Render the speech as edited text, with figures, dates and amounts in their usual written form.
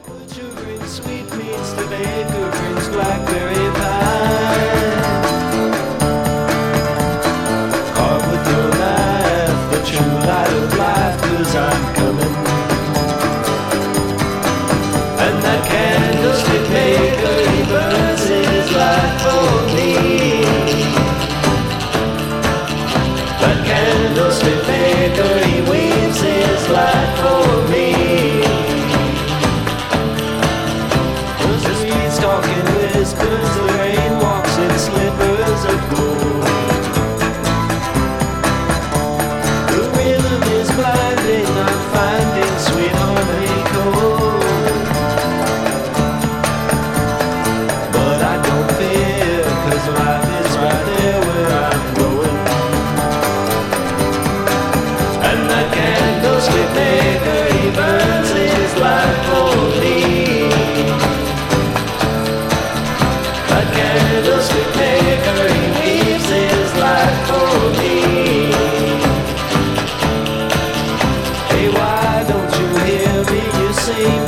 Butcher brings sweetmeats, the baker brings blackberry pie. Carve with your knife the true light of life, 'cause I'm coming. And that candlestick maker, he burns his light for me. That candlestick maker, he waves his light for me. The streets talking whispers, the rain walks in slippers of gold. The rhythm is blinding, I'm finding sweet harmony cold. But I don't fear, 'cause life is right there where I'm going. And that candlestick maker, he burns his light for me. That candlestick maker, he weaves his light for me. Hey, why don't you hear me? You sing